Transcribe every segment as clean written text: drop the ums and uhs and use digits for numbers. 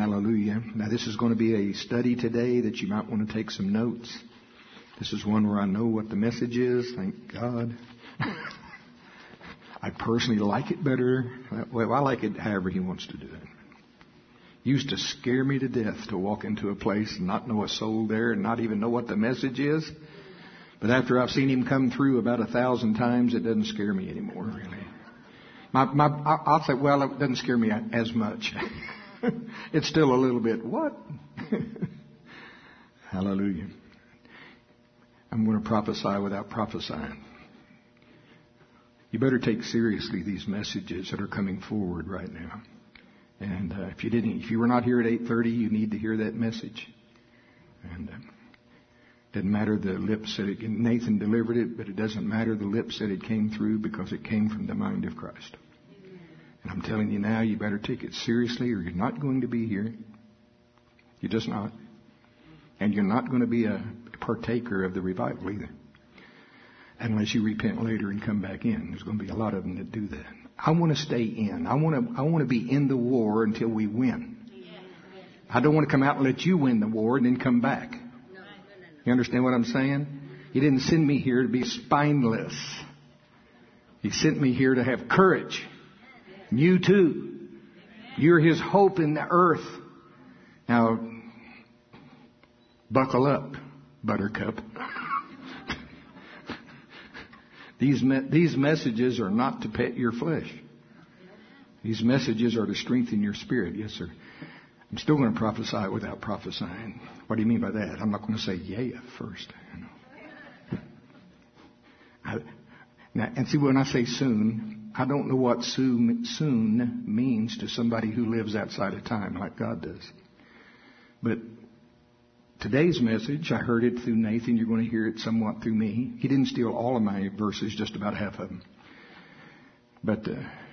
Hallelujah. Now this is going to be a study today that you might want to take some notes. This is one where I know what the message is. Thank God. I personally like it better. Well, I like it however He wants to do it. Used to scare me to death to walk into a place and not know a soul there and not even know what the message is. But after I've seen Him come through about 1,000 times, it doesn't scare me anymore, really. I'll say, well, it doesn't scare me as much. It's still a little bit, what? Hallelujah. I'm going to prophesy without prophesying. You better take seriously these messages that are coming forward right now. And if you were not here at 8:30, you need to hear that message. And doesn't matter the lips that Nathan delivered it, but it doesn't matter the lips that it came through because it came from the mind of Christ. And I'm telling you now, you better take it seriously or you're not going to be here. You're just not. And you're not going to be a partaker of the revival either. Unless you repent later and come back in. There's going to be a lot of them that do that. I want to stay in. I want to be in the war until we win. I don't want to come out and let you win the war and then come back. You understand what I'm saying? He didn't send me here to be spineless. He sent me here to have courage. You too. You're His hope in the earth. Now, buckle up, Buttercup. These messages are not to pet your flesh. These messages are to strengthen your spirit. Yes, sir. I'm still going to prophesy without prophesying. What do you mean by that? I'm not going to say yea at first. And see, when I say soon, I don't know what soon means to somebody who lives outside of time like God does. But today's message, I heard it through Nathan. You're going to hear it somewhat through me. He didn't steal all of my verses, just about half of them. But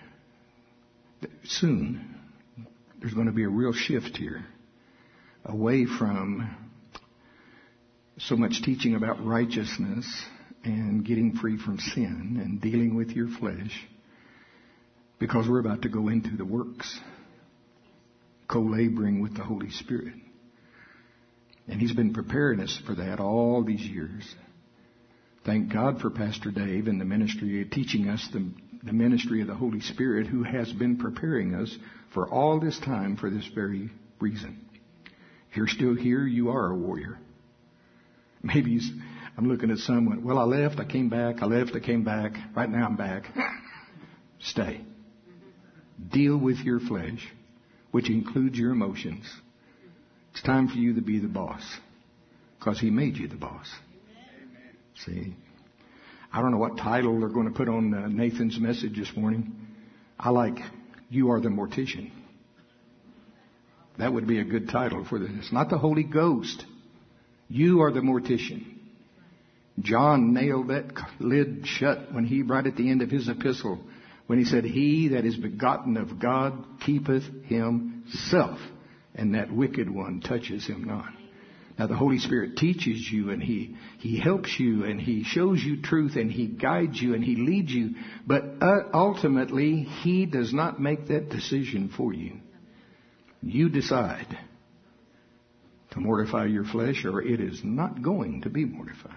soon, there's going to be a real shift here. Away from so much teaching about righteousness and getting free from sin and dealing with your flesh. Because we're about to go into the works. Co-laboring with the Holy Spirit. And He's been preparing us for that all these years. Thank God for Pastor Dave and the ministry, teaching us the ministry of the Holy Spirit, who has been preparing us for all this time for this very reason. If you're still here, you are a warrior. Maybe I'm looking at someone, well, I left, I came back, I left, I came back. Right now I'm back. Stay. Deal with your flesh, which includes your emotions. It's time for you to be the boss, because He made you the boss. See, I don't know what title they're going to put on Nathan's message this morning. I like, you are the mortician. That would be a good title for this. Not the Holy Ghost. You are the mortician. John nailed that lid shut when he, right at the end of his epistle, when he said, He that is begotten of God keepeth himself, and that wicked one touches him not. Now the Holy Spirit teaches you, and He helps you, and He shows you truth, and He guides you, and He leads you. But ultimately, He does not make that decision for you. You decide to mortify your flesh, or it is not going to be mortified.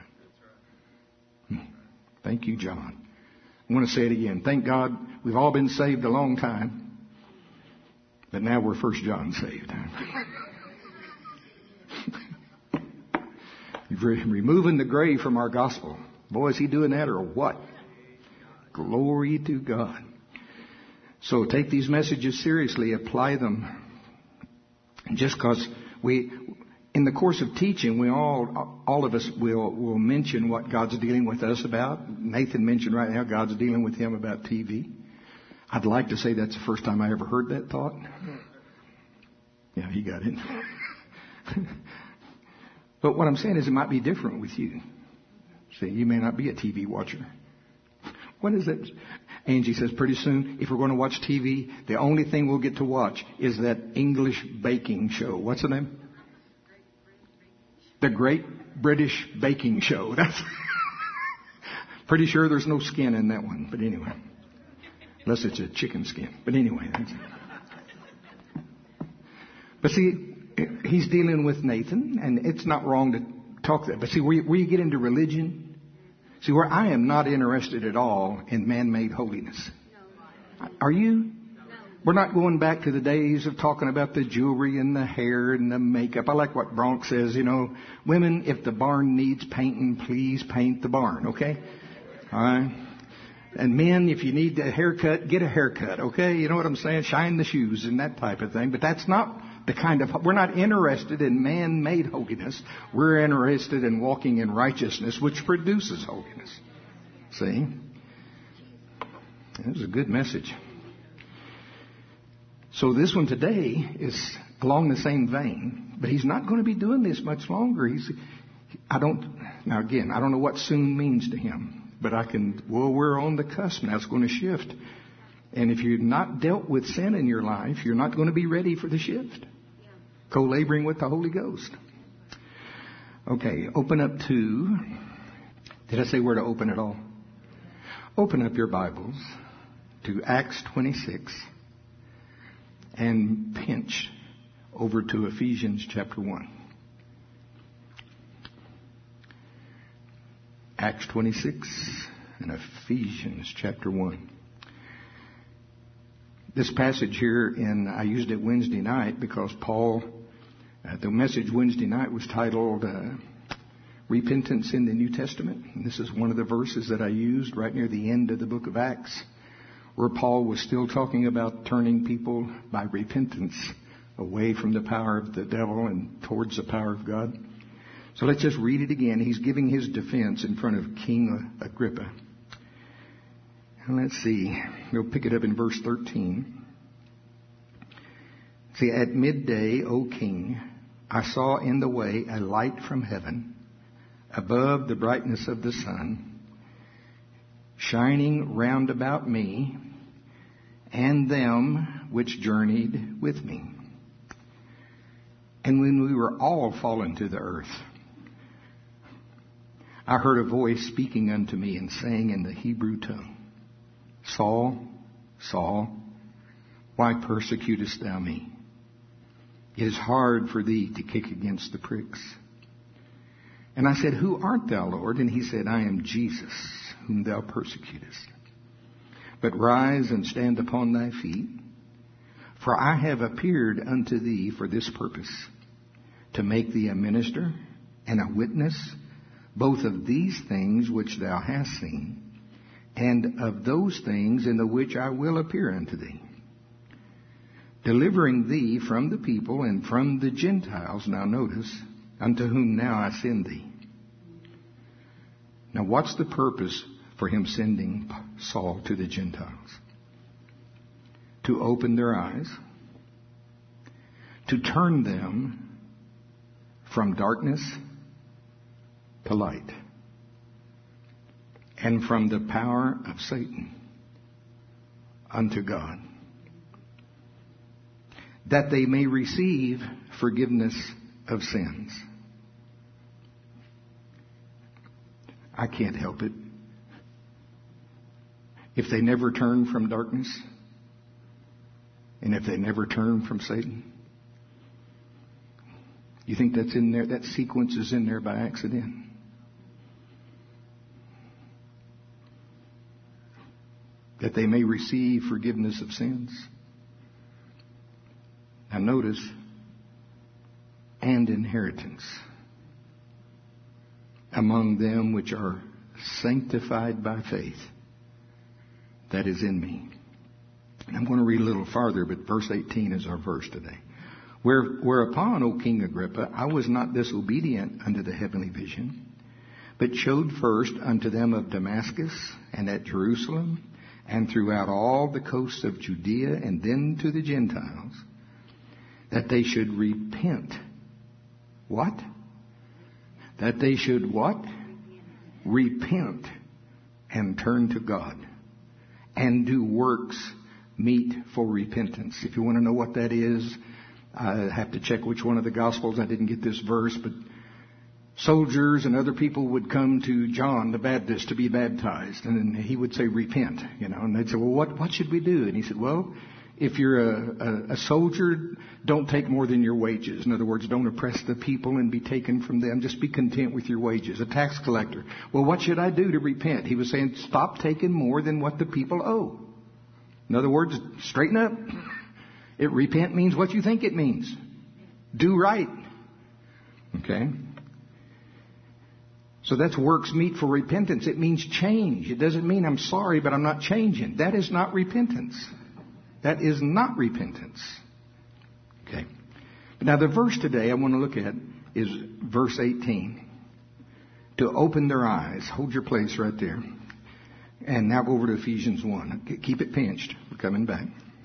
Thank you, John. I want to say it again. Thank God we've all been saved a long time, but now we're First John saved. Removing the gray from our gospel. Boy, is He doing that or what? Glory to God. So take these messages seriously. Apply them. Just because in the course of teaching, we all of us will mention what God's dealing with us about. Nathan mentioned right now God's dealing with him about TV. I'd like to say that's the first time I ever heard that thought. Yeah, he got it. But what I'm saying is it might be different with you. See, you may not be a TV watcher. What is that? Angie says pretty soon, if we're going to watch TV, the only thing we'll get to watch is that English baking show. What's the name? The Great British Baking Show. That's pretty sure there's no skin in that one. But anyway, unless it's a chicken skin. But anyway, that's it. But see, he's dealing with Nathan, and it's not wrong to talk that. But see, where you get into religion, see, where I am not interested at all in man-made holiness. Are you? We're not going back to the days of talking about the jewelry and the hair and the makeup. I like what Bronx says, women, if the barn needs painting, please paint the barn, okay? All right? And men, if you need a haircut, get a haircut, okay? You know what I'm saying? Shine the shoes and that type of thing. But that's not the kind of, we're not interested in man-made holiness. We're interested in walking in righteousness, which produces holiness. See? It was a good message. So this one today is along the same vein, but he's not going to be doing this much longer. I don't know what soon means to him, but we're on the cusp now. It's going to shift. And if you've not dealt with sin in your life, you're not going to be ready for the shift. Co-laboring with the Holy Ghost. Okay, open up to, did I say where to open it all? Open up your Bibles to Acts 26. And pinch over to Ephesians chapter 1. Acts 26 and Ephesians chapter 1. This passage here, I used it Wednesday night because Paul, the message Wednesday night was titled Repentance in the New Testament. And this is one of the verses that I used right near the end of the book of Acts, where Paul was still talking about turning people by repentance away from the power of the devil and towards the power of God. So let's just read it again. He's giving his defense in front of King Agrippa. And let's see. We'll pick it up in verse 13. See, at midday, O king, I saw in the way a light from heaven, above the brightness of the sun, shining round about me and them which journeyed with me. And when we were all fallen to the earth, I heard a voice speaking unto me and saying in the Hebrew tongue, Saul, Saul, why persecutest thou me? It is hard for thee to kick against the pricks. And I said, Who art thou, Lord? And he said, I am Jesus, whom thou persecutest. But rise and stand upon thy feet, for I have appeared unto thee for this purpose, to make thee a minister and a witness, both of these things which thou hast seen, and of those things in the which I will appear unto thee, delivering thee from the people and from the Gentiles, now notice, unto whom now I send thee. Now what's the purpose for him sending Saul to the Gentiles? To open their eyes, to turn them from darkness to light, and from the power of Satan unto God, that they may receive forgiveness of sins. I can't help it. If they never turn from darkness, and if they never turn from Satan, you think that's in there? That sequence is in there by accident? That they may receive forgiveness of sins. Now notice, and inheritance among them which are sanctified by faith that is in me. And I'm going to read a little farther, but verse 18 is our verse today. Whereupon, O King Agrippa, I was not disobedient unto the heavenly vision, but showed first unto them of Damascus and at Jerusalem and throughout all the coasts of Judea and then to the Gentiles, that they should repent. What? That they should what? Repent and turn to God and do works meet for repentance. If you want to know what that is, I have to check which one of the Gospels. I didn't get this verse, but soldiers and other people would come to John the Baptist to be baptized, and then he would say, repent, and they'd say, well, what should we do? And he said, well, If you're a soldier, don't take more than your wages. In other words, don't oppress the people and be taken from them. Just be content with your wages. A tax collector. Well, what should I do to repent? He was saying, stop taking more than what the people owe. In other words, straighten up. Repent means what you think it means. Do right. Okay? So that's works meet for repentance. It means change. It doesn't mean I'm sorry, but I'm not changing. That is not repentance. That is not repentance. Okay. Now the verse today I want to look at is verse 18. To open their eyes. Hold your place right there. And now go over to Ephesians 1. Keep it pinched. We're coming back.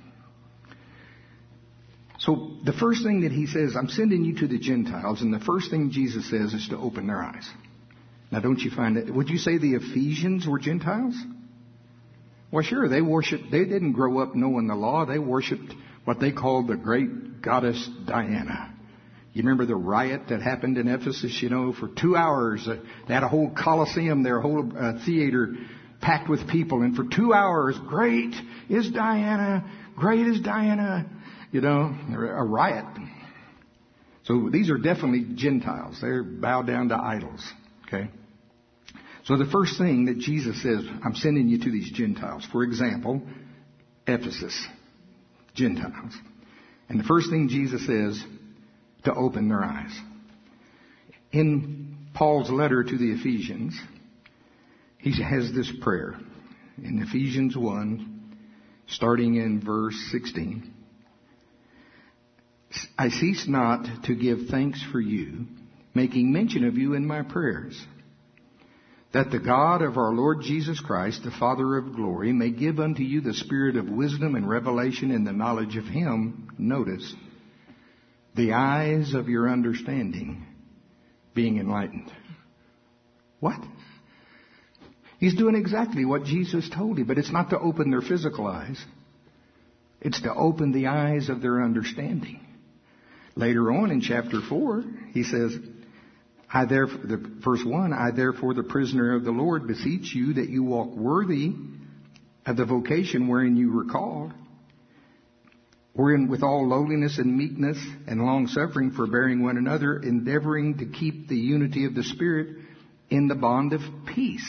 So the first thing that he says, I'm sending you to the Gentiles. And the first thing Jesus says is to open their eyes. Now don't you find it? Would you say the Ephesians were Gentiles? Well, sure, they didn't grow up knowing the law. They worshipped what they called the great goddess Diana. You remember the riot that happened in Ephesus, for 2 hours. They had a whole Colosseum, their whole theater packed with people. And for 2 hours, great is Diana, great is Diana. A riot. So these are definitely Gentiles. They're bowed down to idols. Okay? So the first thing that Jesus says, I'm sending you to these Gentiles. For example, Ephesus, Gentiles. And the first thing Jesus says, to open their eyes. In Paul's letter to the Ephesians, he has this prayer. In Ephesians 1, starting in verse 16. I cease not to give thanks for you, making mention of you in my prayers, that the God of our Lord Jesus Christ, the Father of glory, may give unto you the spirit of wisdom and revelation in the knowledge of Him. Notice, the eyes of your understanding being enlightened. What? He's doing exactly what Jesus told him, but it's not to open their physical eyes. It's to open the eyes of their understanding. Later on in chapter 4, he says, verse 1, I therefore, the prisoner of the Lord, beseech you that you walk worthy of the vocation wherein you were called, wherein with all lowliness and meekness and long-suffering, forbearing one another, endeavoring to keep the unity of the Spirit in the bond of peace.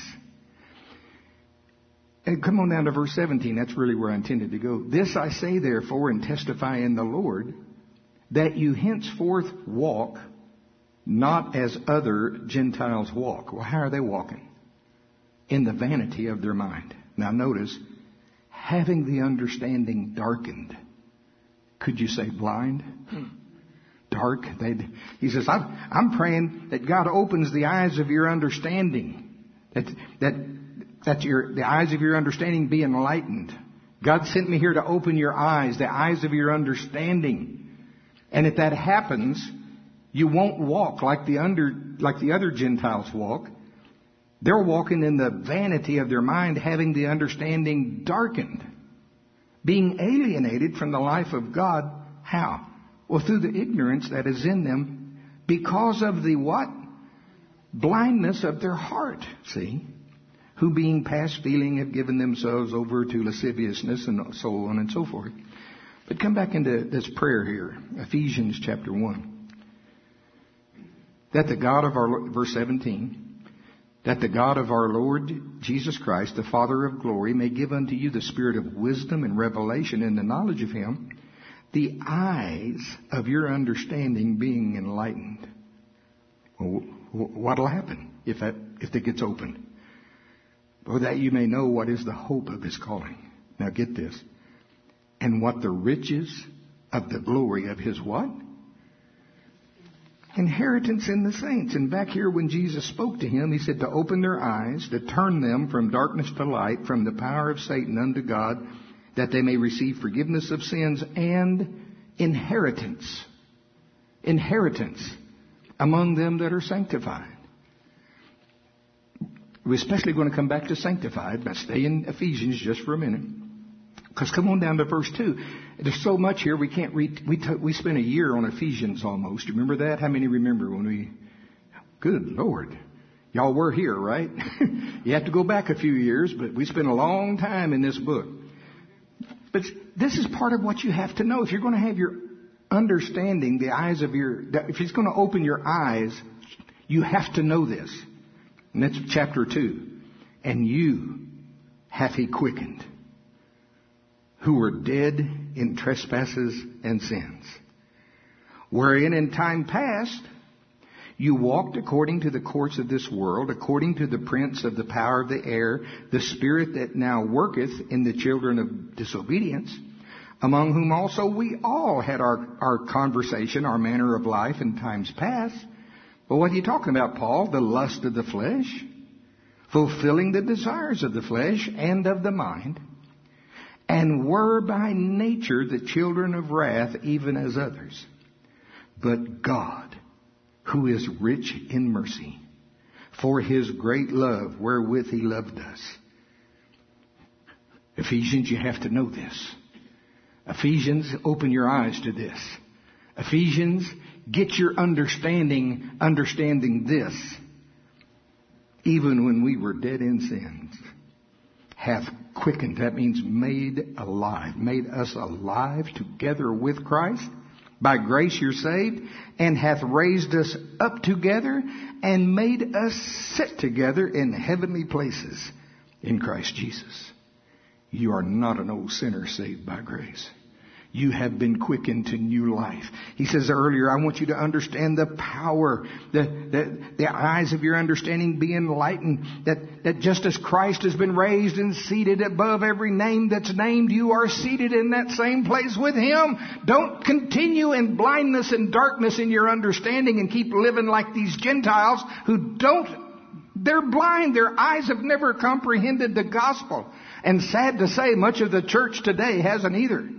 And come on down to verse 17. That's really where I intended to go. This I say, therefore, and testify in the Lord, that you henceforth walk not as other Gentiles walk. Well, how are they walking? In the vanity of their mind. Now notice, having the understanding darkened. Could you say blind? Dark. He says, I'm praying that God opens the eyes of your understanding. That the eyes of your understanding be enlightened. God sent me here to open your eyes, the eyes of your understanding. And if that happens, you won't walk like the other Gentiles walk. They're walking in the vanity of their mind, having the understanding darkened, being alienated from the life of God. How? Well, through the ignorance that is in them because of the what? Blindness of their heart. See? Who being past feeling have given themselves over to lasciviousness and so on and so forth. But come back into this prayer here, Ephesians chapter 1. That the God of our, verse 17, that the God of our Lord Jesus Christ, the Father of glory, may give unto you the spirit of wisdom and revelation in the knowledge of Him, the eyes of your understanding being enlightened. Well, what'll happen if it gets opened? Well, that you may know what is the hope of His calling. Now get this. And what the riches of the glory of His what? Inheritance in the saints. And back here when Jesus spoke to him, He said to open their eyes, to turn them from darkness to light, from the power of Satan unto God, that they may receive forgiveness of sins and inheritance. Inheritance among them that are sanctified. We're especially going to come back to sanctified, but stay in Ephesians just for a minute. Because come on down to verse 2. There's so much here we can't read. We spent a year on Ephesians almost. Remember that? How many remember when we... Good Lord. Y'all were here, right? You have to go back a few years, but we spent a long time in this book. But this is part of what you have to know. If you're going to have your understanding, if it's going to open your eyes, you have to know this. And that's chapter 2. And you hath he quickened, who were dead in trespasses and sins, wherein in time past you walked according to the course of this world, according to the prince of the power of the air, the spirit that now worketh in the children of disobedience, among whom also we all had our conversation, our manner of life in times past. Well, what are you talking about, Paul? The lust of the flesh, fulfilling the desires of the flesh and of the mind, and were by nature the children of wrath, even as others. But God, who is rich in mercy, for his great love wherewith he loved us. Ephesians, you have to know this. Ephesians, open your eyes to this. Ephesians, get your understanding this. Even when we were dead in sins, hath quickened. That means made alive. Made us alive together with Christ. By grace you're saved. And hath raised us up together and made us sit together in heavenly places in Christ Jesus. You are not an old sinner saved by grace. You have been quickened to new life. He says earlier, I want you to understand the power, the eyes of your understanding be enlightened, that just as Christ has been raised and seated above every name that's named, you are seated in that same place with Him. Don't continue in blindness and darkness in your understanding and keep living like these Gentiles they're blind. Their eyes have never comprehended the gospel. And sad to say, much of the church today hasn't either.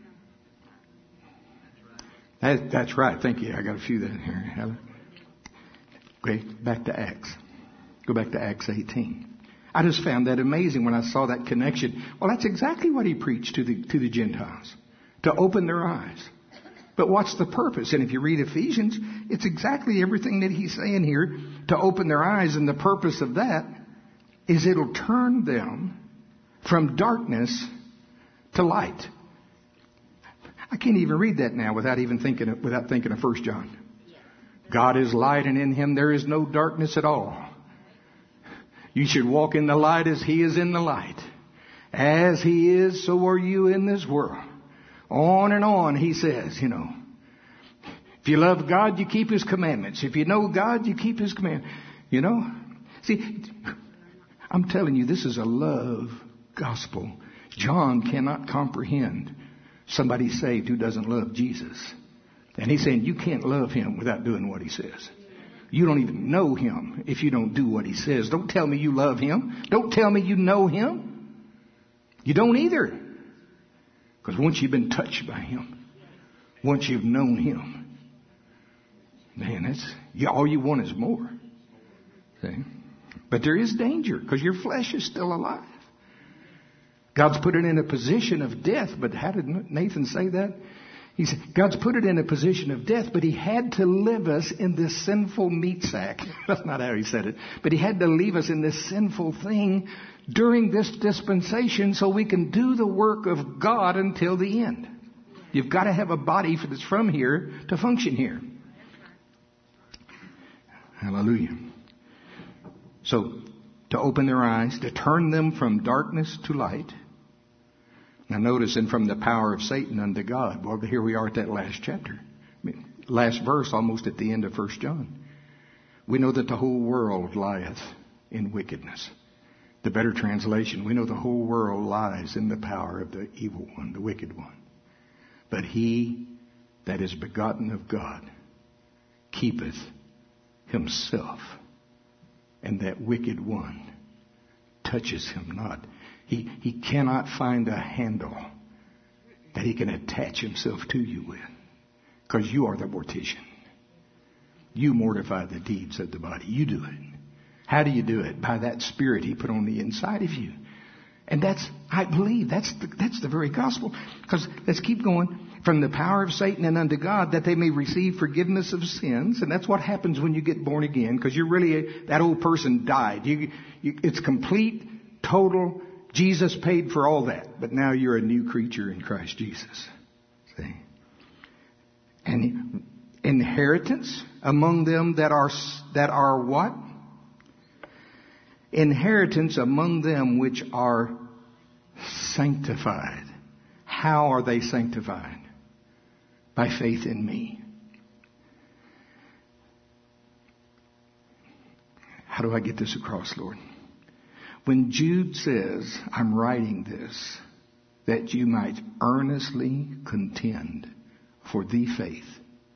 That's right. Thank you. I got a few in here. Okay, back to Acts. Go back to Acts 18. I just found that amazing when I saw that connection. Well, that's exactly what he preached to the Gentiles, to open their eyes. But what's the purpose? And if you read Ephesians, it's exactly everything that he's saying here, to open their eyes. And the purpose of that is it'll turn them from darkness to light. I can't even read that now without thinking of 1 John. God is light, and in Him there is no darkness at all. You should walk in the light as He is in the light. As He is, so are you in this world. On and on, he says, If you love God, you keep His commandments. If you know God, you keep His commandments. See, I'm telling you, this is a love gospel. John cannot comprehend somebody saved who doesn't love Jesus. And he's saying you can't love Him without doing what He says. You don't even know Him if you don't do what He says. Don't tell me you love Him. Don't tell me you know Him. You don't either. Because once you've been touched by Him, once you've known Him, man, all you want is more. See? But there is danger because your flesh is still alive. God's put it in a position of death, but how did Nathan say that? He said, God's put it in a position of death, but He had to leave us in this sinful meat sack. That's not how He said it. But He had to leave us in this sinful thing during this dispensation so we can do the work of God until the end. You've got to have a body that's from here to function here. Hallelujah. So, to open their eyes, to turn them from darkness to light. Now notice, and from the power of Satan unto God. Well, here we are at that last chapter. Last verse, almost at the end of 1 John. We know that the whole world lieth in wickedness. The better translation, we know the whole world lies in the power of the evil one, the wicked one. But he that is begotten of God keepeth himself, and that wicked one touches him not. He cannot find a handle that he can attach himself to you with, because you are the mortician. You mortify the deeds of the body. You do it. How do you do it? By that Spirit He put on the inside of you. And I believe that's the very gospel. Because let's keep going. From the power of Satan and unto God, that they may receive forgiveness of sins. And that's what happens when you get born again. Because that old person died. It's complete, total Jesus paid for all that, but now you're a new creature in Christ Jesus. See? And inheritance among them that are what? Inheritance among them which are sanctified. How are they sanctified? By faith in me. How do I get this across, Lord? When Jude says, I'm writing this, that you might earnestly contend for the faith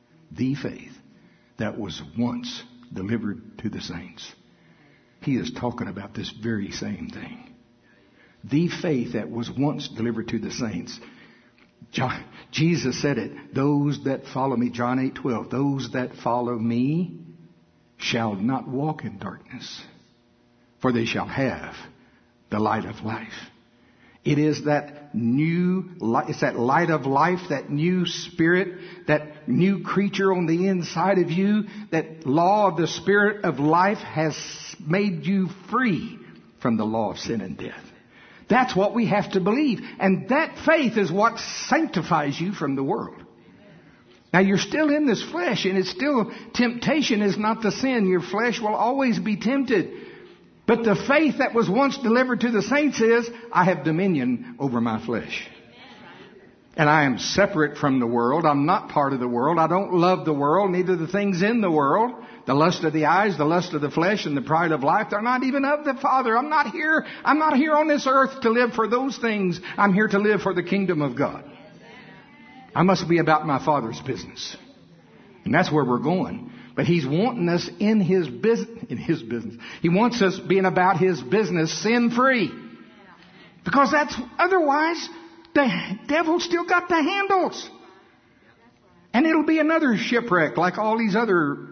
that was once delivered to the saints. He is talking about this very same thing. The faith that was once delivered to the saints. Jesus said it, those that follow me, John 8:12, those that follow me shall not walk in darkness, for they shall have the light of life. It is that new light, it's that light of life, that new spirit, that new creature on the inside of you, that law of the spirit of life has made you free from the law of sin and death. That's what we have to believe. And that faith is what sanctifies you from the world. Now you're still in this flesh, and it's still, temptation is not the sin. Your flesh will always be tempted. But the faith that was once delivered to the saints is, I have dominion over my flesh. And I am separate from the world. I'm not part of the world. I don't love the world, neither the things in the world. The lust of the eyes, the lust of the flesh, and the pride of life, they're not even of the Father. I'm not here on this earth to live for those things. I'm here to live for the kingdom of God. I must be about my Father's business. And that's where we're going. But He's wanting us in His business. He wants us being about His business sin-free. Because otherwise, the devil still got the handles. And it'll be another shipwreck like all these other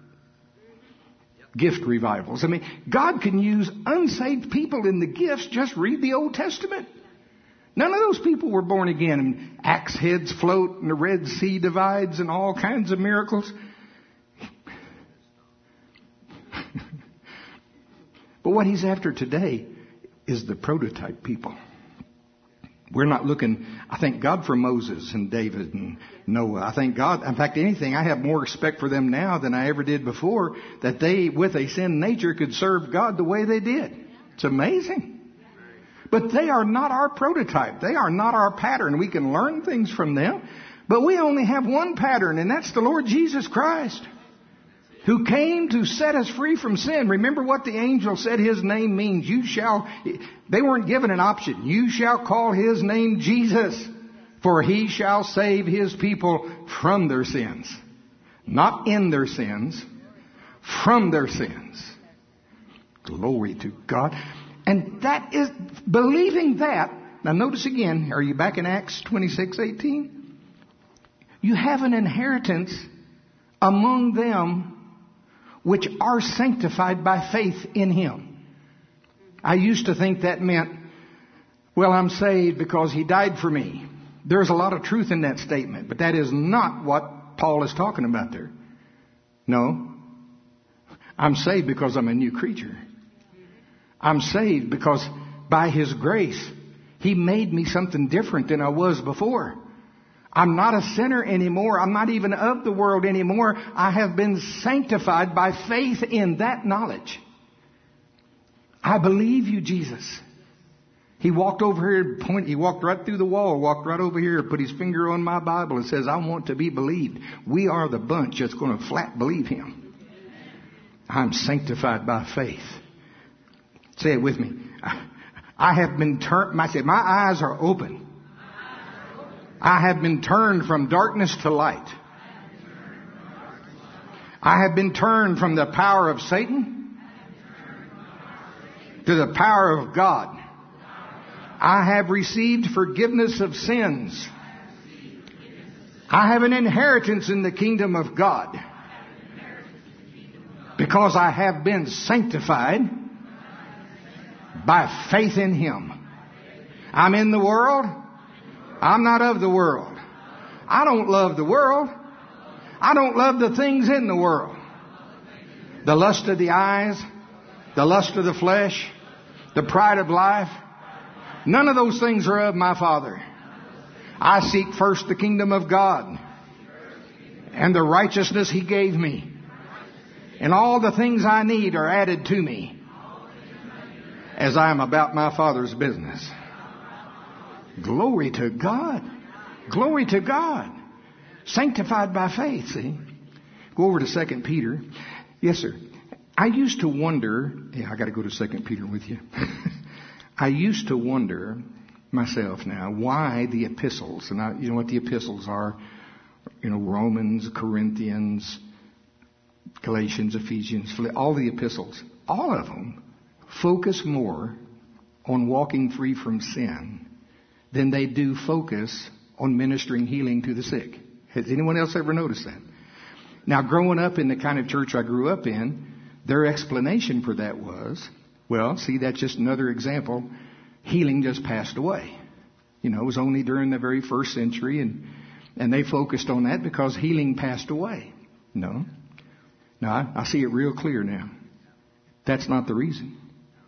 gift revivals. I mean, God can use unsaved people in the gifts. Just read the Old Testament. None of those people were born again. And axe heads float and the Red Sea divides and all kinds of miracles. But what He's after today is the prototype people. We're not looking, I thank God for Moses and David and Noah. I thank God, in fact, I have more respect for them now than I ever did before, that they, with a sin nature, could serve God the way they did. It's amazing. But they are not our prototype. They are not our pattern. We can learn things from them. But we only have one pattern, and that's the Lord Jesus Christ, who came to set us free from sin. Remember what the angel said His name means. They weren't given an option. You shall call His name Jesus, for He shall save His people from their sins. Not in their sins, from their sins. Glory to God. And that is, believing that, now notice again, are you back in Acts 26:18? You have an inheritance among them which are sanctified by faith in Him. I used to think that meant, well, I'm saved because He died for me. There's a lot of truth in that statement, but that is not what Paul is talking about there. No. I'm saved because I'm a new creature. I'm saved because by His grace, He made me something different than I was before. I'm not a sinner anymore. I'm not even of the world anymore. I have been sanctified by faith in that knowledge. I believe You, Jesus. He walked over here, he walked right through the wall, walked right over here, put his finger on my Bible and says, I want to be believed. We are the bunch that's going to flat believe Him. I'm sanctified by faith. Say it with me. I have been turned, my eyes are open. I have been turned from darkness to light. I have been turned from the power of Satan to the power of God. I have received forgiveness of sins. I have an inheritance in the kingdom of God because I have been sanctified by faith in Him. I'm in the world. I'm not of the world. I don't love the world. I don't love the things in the world. The lust of the eyes, the lust of the flesh, the pride of life. None of those things are of my Father. I seek first the kingdom of God and the righteousness He gave me. And all the things I need are added to me as I am about my Father's business. Glory to God. Glory to God. Sanctified by faith, see. Go over to 2 Peter. Yes, sir. I used to wonder, I got to go to 2 Peter with you. I used to wonder myself now why the epistles, and you know what the epistles are, Romans, Corinthians, Galatians, Ephesians, all the epistles, all of them focus more on walking free from sin than they do focus on ministering healing to the sick. Has anyone else ever noticed that? Now, growing up in the kind of church I grew up in, their explanation for that was, well, see, that's just another example. Healing just passed away. It was only during the very first century, and they focused on that because healing passed away. No, I see it real clear now. That's not the reason.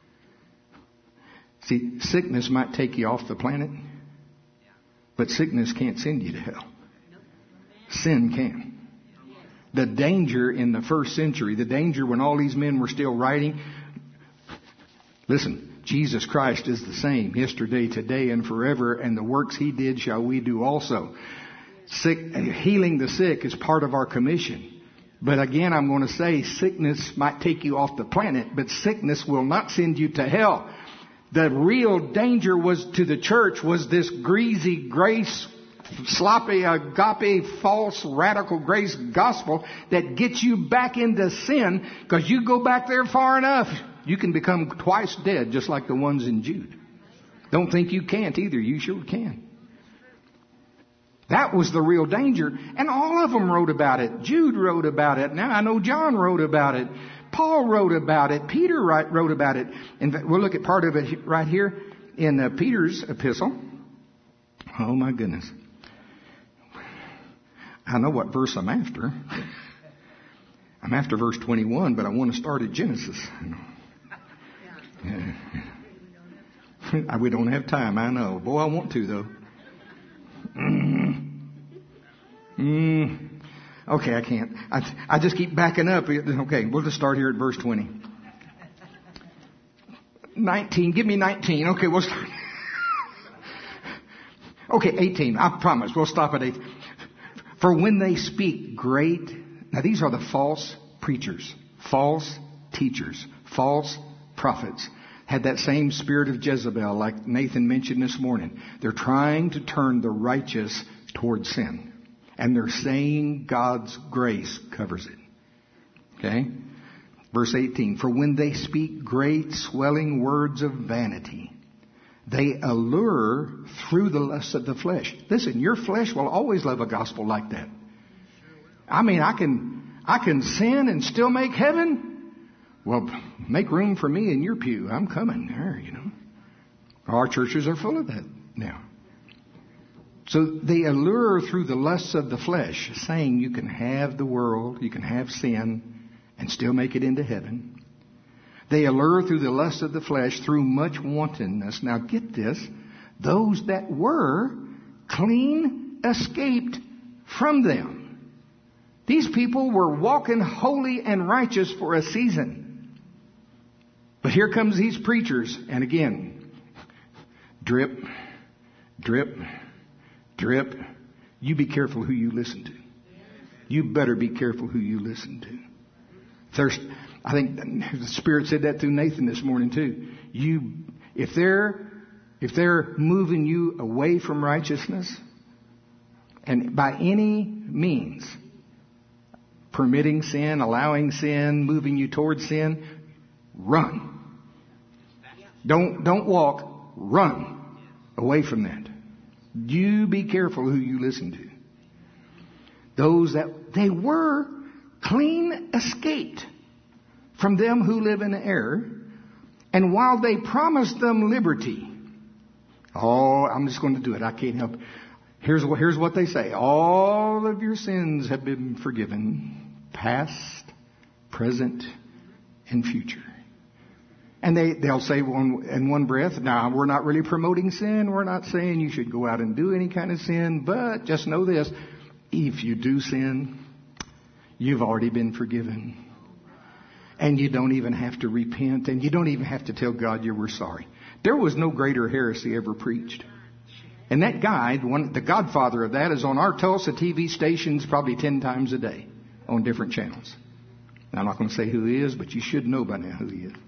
See, sickness might take you off the planet, but sickness can't send you to hell. Sin can. The danger in the first century, the danger when all these men were still writing, listen, Jesus Christ is the same yesterday, today, and forever, and the works He did shall we do also. Healing the sick is part of our commission. But again, I'm going to say sickness might take you off the planet, but sickness will not send you to hell. The real danger to the church was this greasy grace, sloppy, agape, false, radical grace gospel that gets you back into sin, because you go back there far enough, you can become twice dead, just like the ones in Jude. Don't think you can't either. You sure can. That was the real danger. And all of them wrote about it. Jude wrote about it. Now I know John wrote about it. Paul wrote about it. Peter wrote about it. In fact, we'll look at part of it right here in Peter's epistle. Oh my goodness. I know what verse I'm after. I'm after verse 21, but I want to start at Genesis. We don't have time, I know. Boy, I want to, though. Okay, I can't. I just keep backing up. Okay, we'll just start here at verse 20. 19. Give me 19. Okay, we'll start. Okay, 18. I promise. We'll stop at 18. For when they speak great... Now, these are the false preachers, false teachers, false prophets. Had that same spirit of Jezebel, like Nathan mentioned this morning. They're trying to turn the righteous toward sin. And they're saying God's grace covers it. Okay? Verse 18. For when they speak great swelling words of vanity, they allure through the lust of the flesh. Listen, your flesh will always love a gospel like that. I mean, I can sin and still make heaven. Well, make room for me in your pew. I'm coming there, Our churches are full of that now. So they allure through the lusts of the flesh, saying you can have the world, you can have sin, and still make it into heaven. They allure through the lust of the flesh, through much wantonness. Now get this, those that were clean escaped from them. These people were walking holy and righteous for a season. But here comes these preachers, and again, drip, drip, drip. You be careful who you listen to. You better be careful who you listen to. I think the Spirit said that through Nathan this morning too. If they're moving you away from righteousness, and by any means permitting sin, allowing sin, moving you towards sin, run. Don't walk, run away from that. You be careful who you listen to. Those that they were clean escaped from them who live in error, and while they promised them liberty, I'm just going to do it. I can't help it. Here's what they say. All of your sins have been forgiven, past, present, and future. And they'll say in one breath, now, we're not really promoting sin. We're not saying you should go out and do any kind of sin. But just know this, if you do sin, you've already been forgiven. And you don't even have to repent. And you don't even have to tell God you were sorry. There was no greater heresy ever preached. And that guy, the godfather of that, is on our Tulsa TV stations probably 10 times a day on different channels. Now, I'm not going to say who he is, but you should know by now who he is.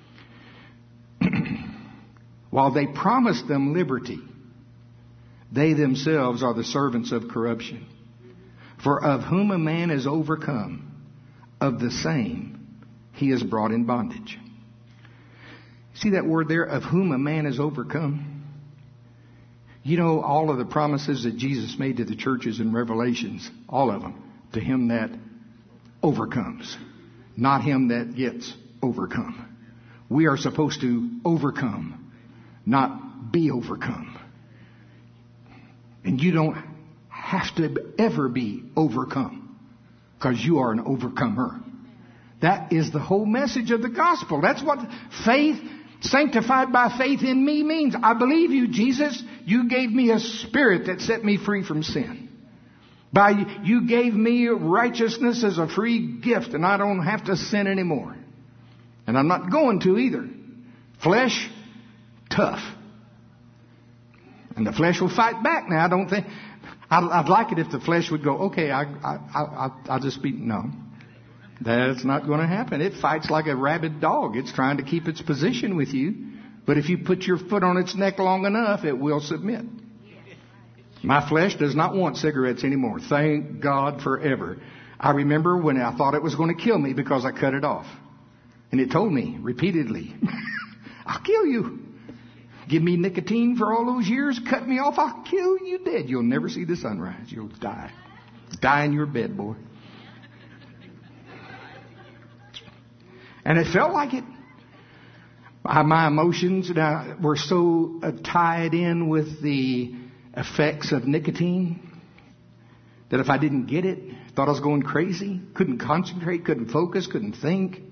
While they promised them liberty, they themselves are the servants of corruption. For of whom a man is overcome, of the same he is brought in bondage. See that word there, of whom a man is overcome? You know, all of the promises that Jesus made to the churches in Revelations, all of them, to him that overcomes, not him that gets overcome. We are supposed to overcome, not be overcome. And you don't have to ever be overcome, because you are an overcomer. That is the whole message of the gospel. That's what faith, sanctified by faith in me, means. I believe you, Jesus. You gave me a spirit that set me free from sin. You gave me righteousness as a free gift, and I don't have to sin anymore. And I'm not going to either. Flesh, tough. And the flesh will fight back now. I don't think... I'd like it if the flesh would go, okay, I'll just be... No. That's not going to happen. It fights like a rabid dog. It's trying to keep its position with you. But if you put your foot on its neck long enough, it will submit. My flesh does not want cigarettes anymore. Thank God forever. I remember when I thought it was going to kill me because I cut it off. And it told me repeatedly, I'll kill you. Give me nicotine for all those years, cut me off, I'll kill you dead. You'll never see the sunrise. You'll die. Die in your bed, boy. And it felt like it. My emotions were so tied in with the effects of nicotine that if I didn't get it, thought I was going crazy, couldn't concentrate, couldn't focus, couldn't think.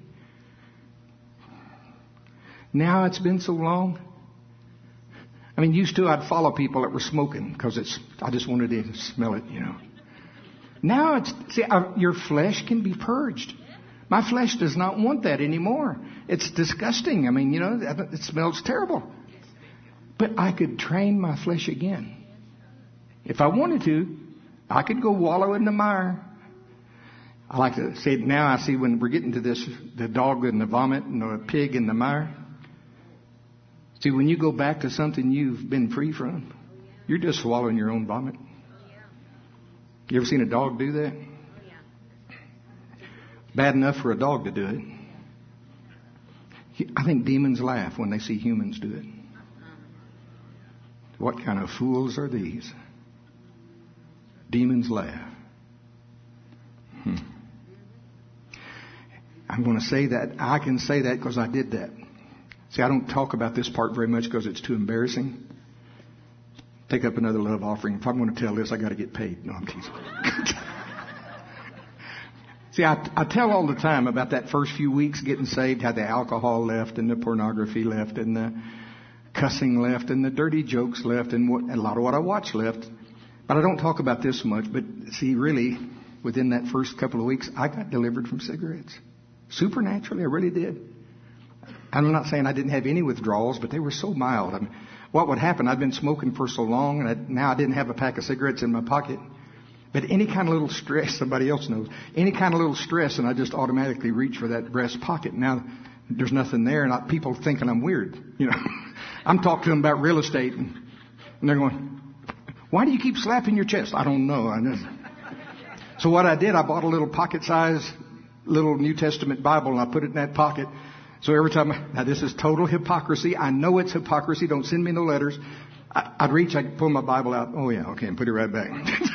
Now it's been so long. I mean, used to I'd follow people that were smoking because I just wanted to smell it, you know. Now your flesh can be purged. My flesh does not want that anymore. It's disgusting. I mean, you know, it smells terrible. But I could train my flesh again. If I wanted to, I could go wallow in the mire. I like to say it now. I see when we're getting to this, the dog in the vomit and the pig in the mire. See, when you go back to something you've been free from, you're just swallowing your own vomit. You ever seen a dog do that? Bad enough for a dog to do it. I think demons laugh when they see humans do it. What kind of fools are these? Demons laugh. I'm going to say that. I can say that because I did that. See, I don't talk about this part very much because it's too embarrassing. Take up another love offering. If I'm going to tell this, I got to get paid. No, I'm teasing. See, I tell all the time about that first few weeks getting saved, how the alcohol left and the pornography left and the cussing left and the dirty jokes left and a lot of what I watched left. But I don't talk about this much. But see, really, within that first couple of weeks, I got delivered from cigarettes. Supernaturally, I really did. I'm not saying I didn't have any withdrawals, but they were so mild. I mean, what would happen, I'd been smoking for so long, and now I didn't have a pack of cigarettes in my pocket. But any kind of little stress, somebody else knows, any kind of little stress, and I just automatically reach for that breast pocket. Now, there's nothing there, and people thinking I'm weird. You know, I'm talking to them about real estate, and they're going, why do you keep slapping your chest? I don't know. So what I did, I bought a little pocket-sized little New Testament Bible, and I put it in that pocket. So every time, now this is total hypocrisy. I know it's hypocrisy. Don't send me no letters. I'd reach, I'd pull my Bible out. Oh yeah, okay, and put it right back.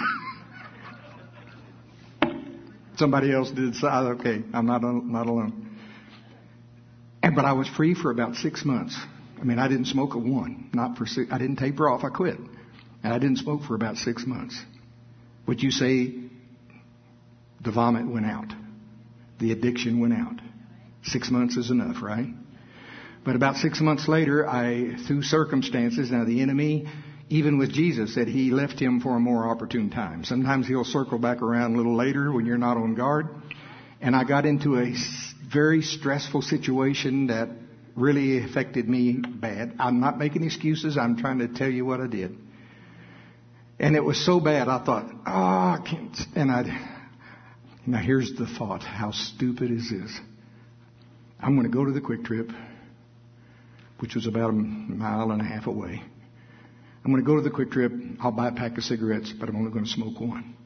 Somebody else did. So, okay, I'm not alone. But I was free for about 6 months. I mean, I didn't smoke a one. I didn't taper off. I quit. And I didn't smoke for about 6 months. Would you say the vomit went out? The addiction went out? 6 months is enough, right? But about 6 months later, through circumstances, now the enemy, even with Jesus, said he left him for a more opportune time. Sometimes he'll circle back around a little later when you're not on guard. And I got into a very stressful situation that really affected me bad. I'm not making excuses. I'm trying to tell you what I did. And it was so bad, I thought, I can't. Now here's the thought. How stupid is this? I'm going to go to the Quick Trip, which was about 1.5 miles away. I'm going to go to the Quick Trip. I'll buy a pack of cigarettes, but I'm only going to smoke one.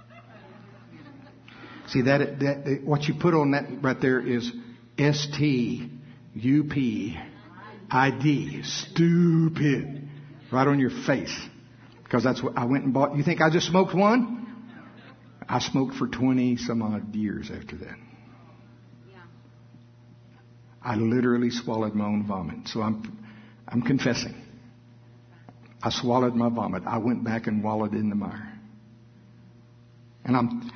See, that what you put on that right there is STUPID. Stupid. Right on your face. Because that's what I went and bought. You think I just smoked one? I smoked for 20 some odd years after that. I literally swallowed my own vomit. So I'm confessing. I swallowed my vomit. I went back and wallowed in the mire. And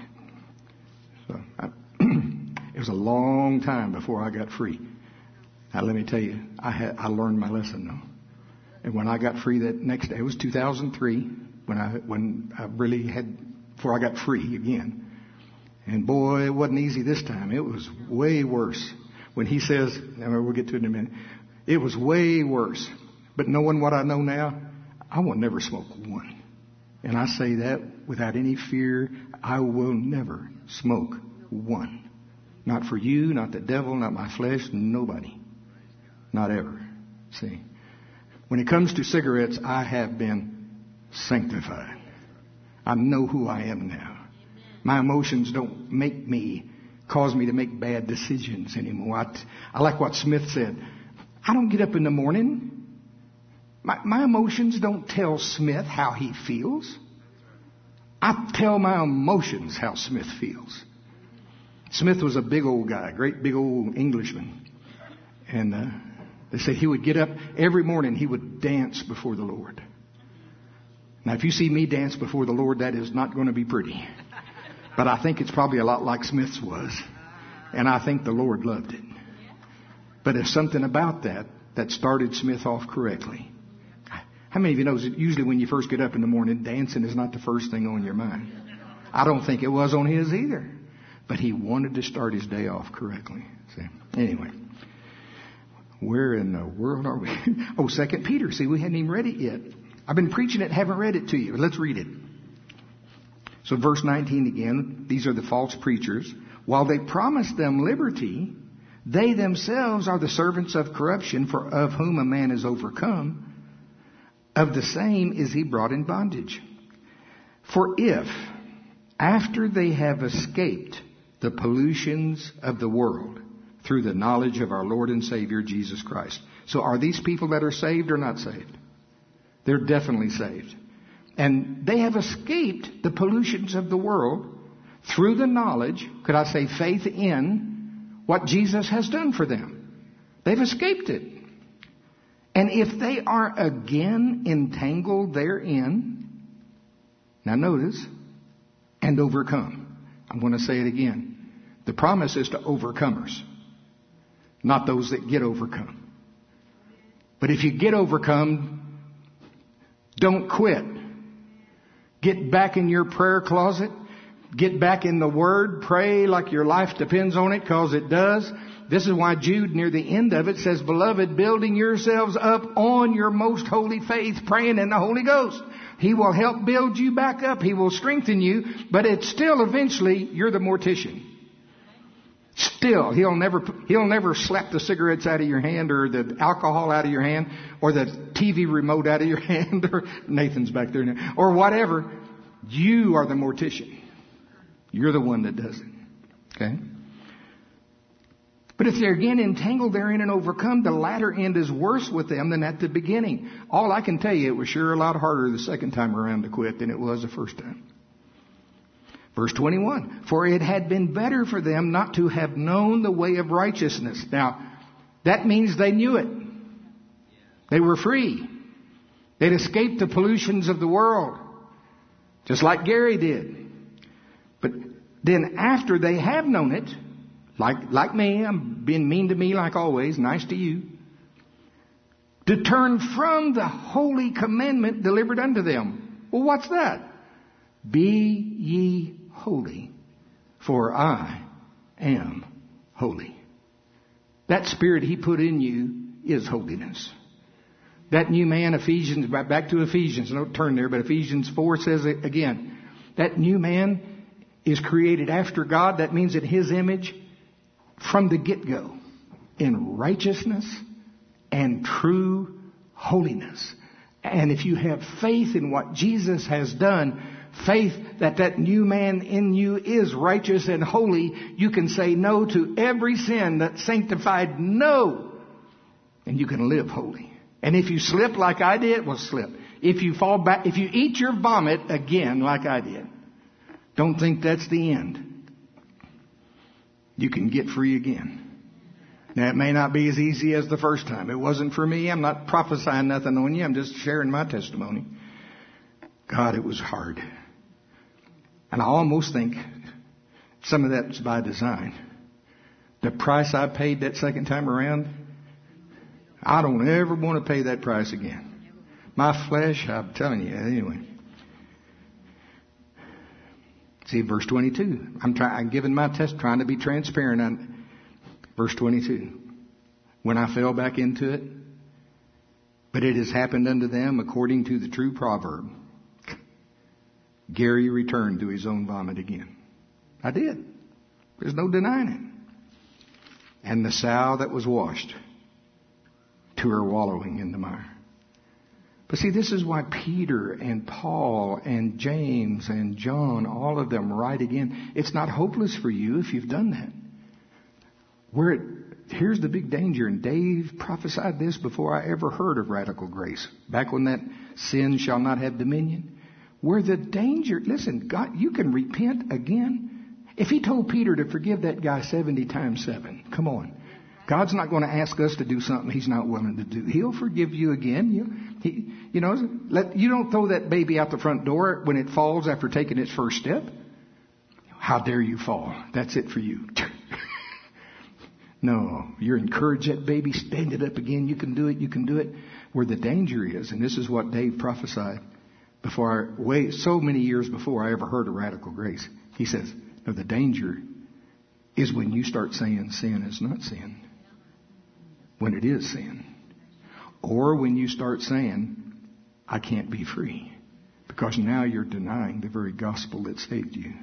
it was a long time before I got free. Now let me tell you, I learned my lesson though. And when I got free that next day, it was 2003 when I really had, before I got free again. And boy, it wasn't easy this time. It was way worse. When he says, and we'll get to it in a minute, it was way worse. But knowing what I know now, I will never smoke one. And I say that without any fear. I will never smoke one. Not for you, not the devil, not my flesh, nobody. Not ever. See? When it comes to cigarettes, I have been sanctified. I know who I am now. My emotions don't cause me to make bad decisions anymore. I like what Smith said. I don't get up in the morning. My emotions don't tell Smith how he feels. I tell my emotions how Smith feels. Smith was a big old guy, great big old Englishman. And they say he would get up every morning, he would dance before the Lord. Now, if you see me dance before the Lord, that is not going to be pretty. But I think it's probably a lot like Smith's was. And I think the Lord loved it. But there's something about that started Smith off correctly. How many of you know that usually when you first get up in the morning, dancing is not the first thing on your mind? I don't think it was on his either. But he wanted to start his day off correctly. See? Anyway. Where in the world are we? 2 Peter. See, we hadn't even read it yet. I've been preaching it, haven't read it to you. Let's read it. So verse 19 again. These are the false preachers. While they promise them liberty, they themselves are the servants of corruption, for of whom a man is overcome, of the same is he brought in bondage. For if, after they have escaped the pollutions of the world, through the knowledge of our Lord and Savior, Jesus Christ. So are these people that are saved or not saved? They're definitely saved. And they have escaped the pollutions of the world through the knowledge, could I say faith in, what Jesus has done for them. They've escaped it. And if they are again entangled therein, now notice, and overcome. I'm going to say it again. The promise is to overcomers. Not those that get overcome. But if you get overcome, don't quit. Get back in your prayer closet. Get back in the Word. Pray like your life depends on it, because it does. This is why Jude, near the end of it, says, Beloved, building yourselves up on your most holy faith, praying in the Holy Ghost. He will help build you back up. He will strengthen you. But it's still eventually, you're the mortician. Still, he'll never slap the cigarettes out of your hand, or the alcohol out of your hand, or the TV remote out of your hand, or Nathan's back there now, or whatever. You are the mortician. You're the one that does it. Okay? But if they're again entangled therein and overcome, the latter end is worse with them than at the beginning. All I can tell you, it was sure a lot harder the second time around to quit than it was the first time. Verse 21, for it had been better for them not to have known the way of righteousness. Now, that means they knew it. They were free. They'd escaped the pollutions of the world, just like Gary did. But then after they have known it, like me, I'm being mean to me like always, nice to you. to turn from the holy commandment delivered unto them. Well, what's that? Be ye holy, for I am holy. That Spirit He put in you is holiness. That new man, Ephesians, back to Ephesians, don't turn there, but Ephesians 4 says it again. That new man is created after God. That means in His image from the get-go, in righteousness and true holiness. And if you have faith in what Jesus has done, faith that that new man in you is righteous and holy, you can say no to every sin that's sanctified, no. And you can live holy. And if you slip like I did, well, slip. If you fall back, if you eat your vomit again like I did, don't think that's the end. You can get free again. Now, it may not be as easy as the first time. It wasn't for me. I'm not prophesying nothing on you. I'm just sharing my testimony. God, it was hard. And I almost think some of that's by design. The price I paid that second time around, I don't ever want to pay that price again. My flesh, I'm telling you, anyway. See, verse 22. I'm giving my test, trying to be transparent on verse 22. When I fell back into it, but it has happened unto them according to the true proverb. Gary returned to his own vomit again. I did. There's no denying it. And the sow that was washed to her wallowing in the mire. But see, this is why Peter and Paul and James and John, all of them write again. It's not hopeless for you if you've done that. Here's the big danger, and Dave prophesied this before I ever heard of radical grace. Back when that sin shall not have dominion. Where the danger, listen, God, you can repent again. If He told Peter to forgive that guy 70 times 7, come on. God's not going to ask us to do something He's not willing to do. He'll forgive you again. You don't throw that baby out the front door when it falls after taking its first step. How dare you fall? That's it for you. No, you're encouraged that baby, stand it up again. You can do it. You can do it. Where the danger is, and this is what Dave prophesied so many years before I ever heard of radical grace. He says, no, the danger is when you start saying sin is not sin. When it is sin. Or when you start saying, I can't be free. Because now you're denying the very gospel that saved you.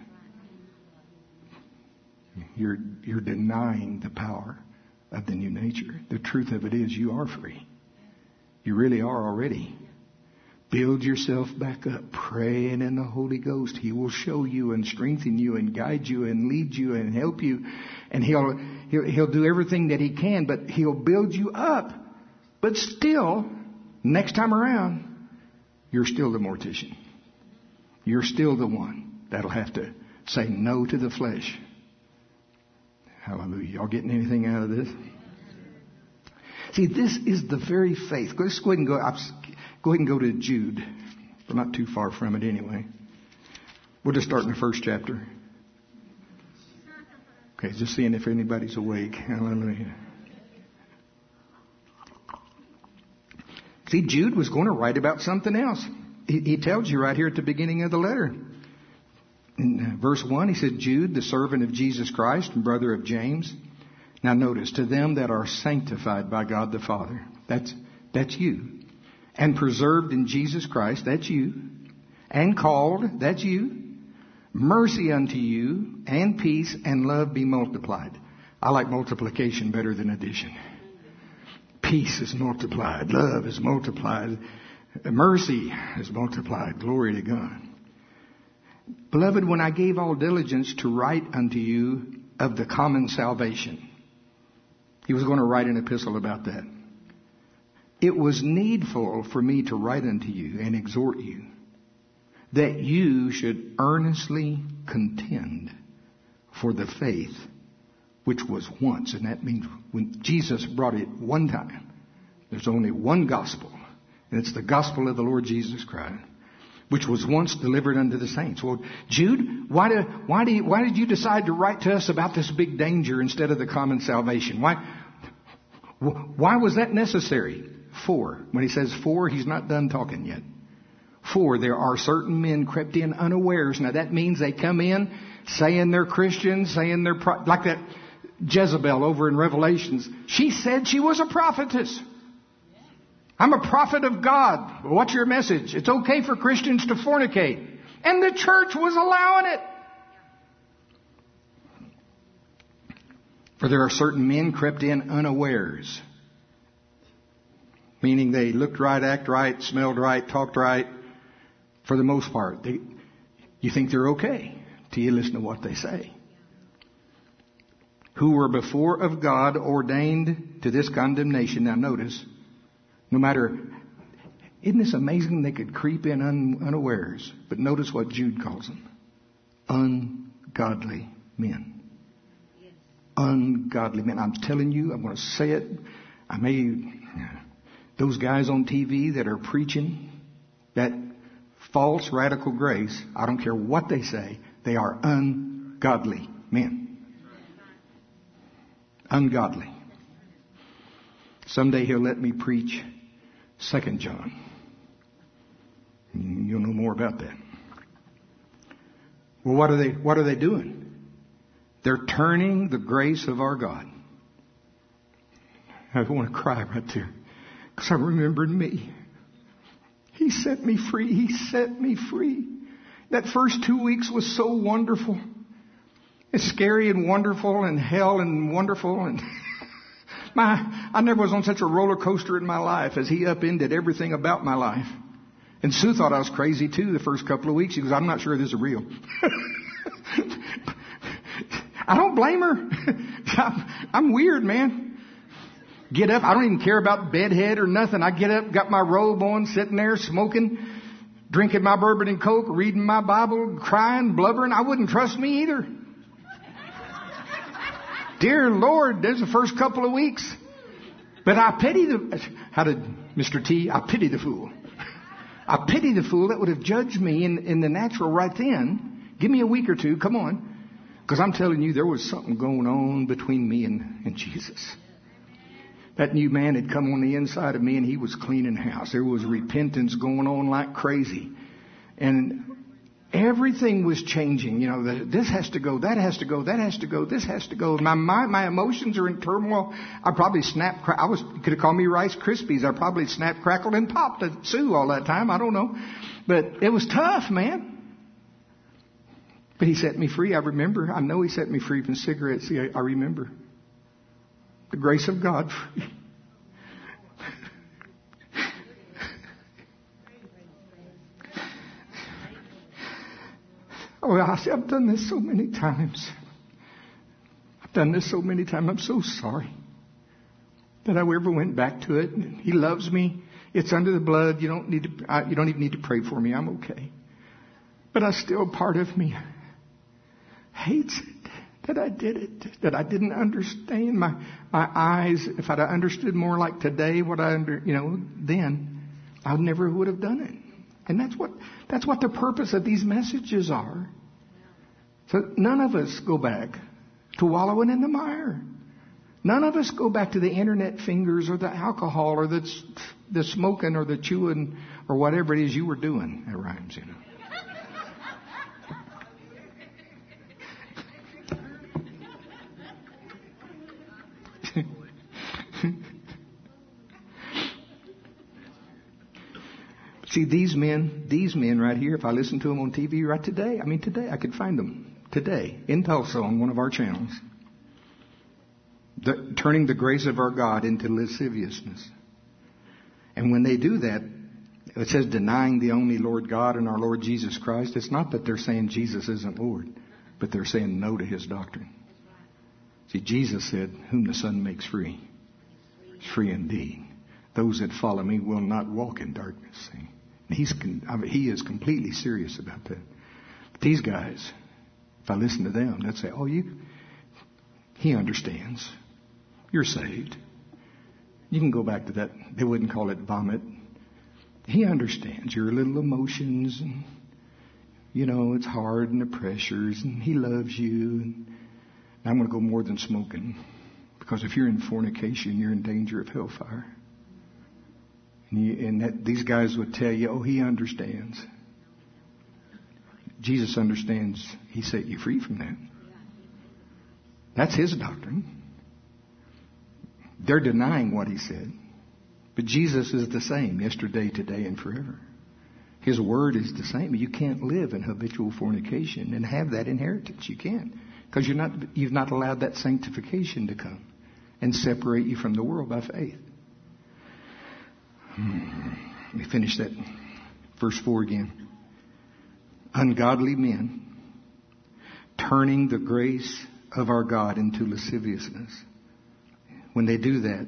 You're denying the power of the new nature. The truth of it is you are free. You really are already. Build yourself back up, praying in the Holy Ghost. He will show you and strengthen you and guide you and lead you and help you. And He'll do everything that He can, but He'll build you up. But still, next time around, you're still the mortician. You're still the one that'll have to say no to the flesh. Hallelujah. Y'all getting anything out of this? See, this is the very faith. Let's go ahead and go to Jude. We're not too far from it anyway. We'll just start in the first chapter. Okay, just seeing if anybody's awake. Hallelujah. See, Jude was going to write about something else. He tells you right here at the beginning of the letter. In verse 1, he said, Jude, the servant of Jesus Christ and brother of James. Now notice, to them that are sanctified by God the Father. That's you. And preserved in Jesus Christ. That's you. And called. That's you. Mercy unto you and peace and love be multiplied. I like multiplication better than addition. Peace is multiplied. Love is multiplied. Mercy is multiplied. Glory to God. Beloved, when I gave all diligence to write unto you of the common salvation. He was going to write an epistle about that. It was needful for me to write unto you and exhort you that you should earnestly contend for the faith which was once. And that means when Jesus brought it one time, there's only one gospel. And it's the gospel of the Lord Jesus Christ, which was once delivered unto the saints. Well, Jude, why did you decide to write to us about this big danger instead of the common salvation? Why was that necessary? For. When he says for, he's not done talking yet. For there are certain men crept in unawares. Now that means they come in saying they're Christians, saying they're like that Jezebel over in Revelations. She said she was a prophetess. I'm a prophet of God. Well, what's your message? It's okay for Christians to fornicate. And the church was allowing it. For there are certain men crept in unawares. Meaning they looked right, act right, smelled right, talked right. For the most part, you think they're okay till you listen to what they say. Who were before of God ordained to this condemnation. Now notice, no matter, isn't this amazing they could creep in unawares? But notice what Jude calls them. Ungodly men. Ungodly men. I'm telling you, I'm going to say it. Those guys on TV that are preaching that false radical grace, I don't care what they say, they are ungodly men. Ungodly. Someday he'll let me preach 2 John. You'll know more about that. Well, what are they doing? They're turning the grace of our God. I want to cry right there because I remembered me. He set me free. He set me free. That first 2 weeks was so wonderful. It's scary and wonderful and hell and wonderful. And I never was on such a roller coaster in my life as he upended everything about my life. And Sue thought I was crazy too the first couple of weeks. She goes, I'm not sure this is real. I don't blame her. I'm weird, man. Get up. I don't even care about bedhead or nothing. I get up, got my robe on, sitting there smoking, drinking my bourbon and Coke, reading my Bible, crying, blubbering. I wouldn't trust me either. Dear Lord, there's the first couple of weeks. But I pity how did Mr. T? I pity the fool. I pity the fool that would have judged me in the natural right then. Give me a week or two. Come on. Because I'm telling you, there was something going on between me and Jesus. That new man had come on the inside of me and he was cleaning house. There was repentance going on like crazy. And everything was changing. You know, this has to go, that has to go, that has to go, this has to go. My emotions are in turmoil. I probably you could have called me Rice Krispies. I probably snapped, crackled, and popped at Sue all that time. I don't know. But it was tough, man. But he set me free. I remember. I know he set me free from cigarettes. See, I remember. The grace of God. Oh, I've done this so many times. I'm so sorry that I ever went back to it. He loves me. It's under the blood. You don't even need to pray for me. I'm okay. But still part of me hates it. That I did it, that I didn't understand my eyes. If I'd understood more like today, then I never would have done it. And that's what the purpose of these messages are. So none of us go back to wallowing in the mire. None of us go back to the internet fingers or the alcohol or the smoking or the chewing or whatever it is you were doing. That rhymes, you know. See, these men right here, if I listen to them on TV right today, I could find them today in Tulsa on one of our channels. Turning the grace of our God into lasciviousness. And when they do that, it says denying the only Lord God and our Lord Jesus Christ. It's not that they're saying Jesus isn't Lord, but they're saying no to His doctrine. See, Jesus said, whom the Son makes free is free indeed. Those that follow me will not walk in darkness. See? He is completely serious about that. But these guys, if I listen to them, they'd say, he understands. You're saved. You can go back to that. They wouldn't call it vomit. He understands your little emotions and, it's hard and the pressures and He loves you. And I'm going to go more than smoking because if you're in fornication, you're in danger of hellfire. These guys would tell you, oh, he understands. Jesus understands. He set you free from that. That's his doctrine. They're denying what he said. But Jesus is the same yesterday, today, and forever. His word is the same. You can't live in habitual fornication and have that inheritance. You can't. Because you've not allowed that sanctification to come and separate you from the world by faith. Let me finish that. Verse 4 again. Ungodly men turning the grace of our God into lasciviousness. When they do that,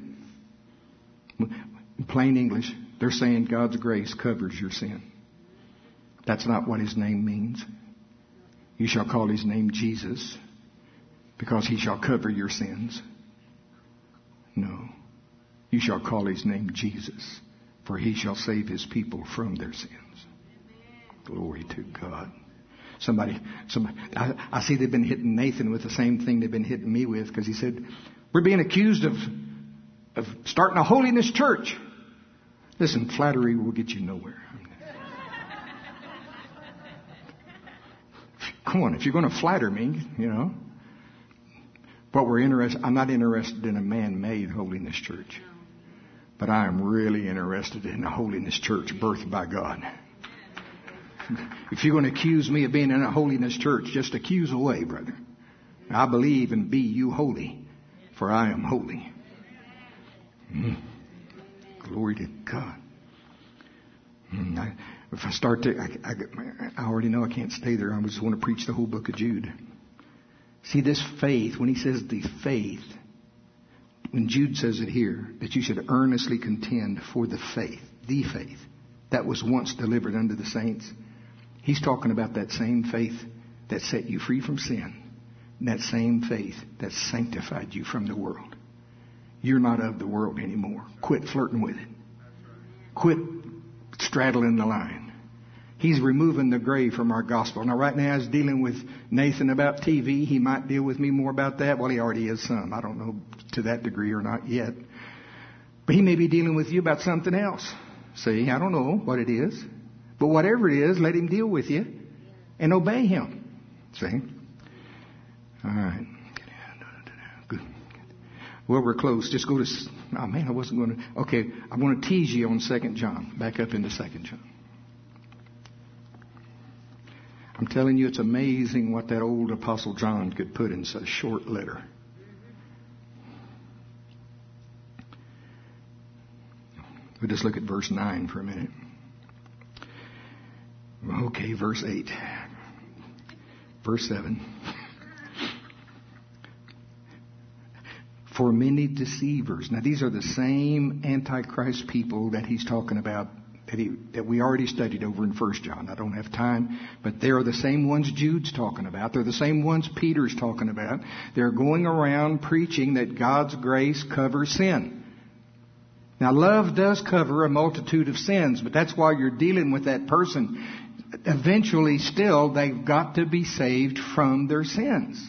in plain English, they're saying God's grace covers your sin. That's not what his name means. You shall call his name Jesus, because he shall cover your sins. No. You shall call his name Jesus, for he shall save his people from their sins. Glory to God. Somebody, I see they've been hitting Nathan with the same thing they've been hitting me with, because he said, we're being accused of starting a holiness church. Listen, flattery will get you nowhere. Come on, if you're going to flatter me, But I'm not interested in a man-made holiness church. But I am really interested in a holiness church birthed by God. If you're going to accuse me of being in a holiness church, just accuse away, brother. I believe and be you holy, for I am holy. Glory to God. If I start to, I already know I can't stay there. I just want to preach the whole book of Jude. See, this faith, when he says the faith, when Jude says it here, that you should earnestly contend for the faith that was once delivered unto the saints. He's talking about that same faith that set you free from sin. And that same faith that sanctified you from the world. You're not of the world anymore. Quit flirting with it. Quit straddling the line. He's removing the gray from our gospel. Now, right now, he's dealing with Nathan about TV. He might deal with me more about that. Well, he already is some. I don't know to that degree or not yet. But he may be dealing with you about something else. See, I don't know what it is. But whatever it is, let him deal with you and obey him. See? All right. Good. Well, we're close. Just go to... Oh, man, I wasn't going to... Okay, I'm going to tease you on 2 John. Back up into 2 John. I'm telling you, it's amazing what that old Apostle John could put in such a short letter. We'll just look at verse 9 for a minute. Okay, verse 8. Verse 7. For many deceivers. Now, these are the same Antichrist people that he's talking about, that we already studied over in 1 John. I don't have time, but they're the same ones Jude's talking about. They're the same ones Peter's talking about. They're going around preaching that God's grace covers sin. Now, love does cover a multitude of sins, but that's why you're dealing with that person. Eventually, still, they've got to be saved from their sins.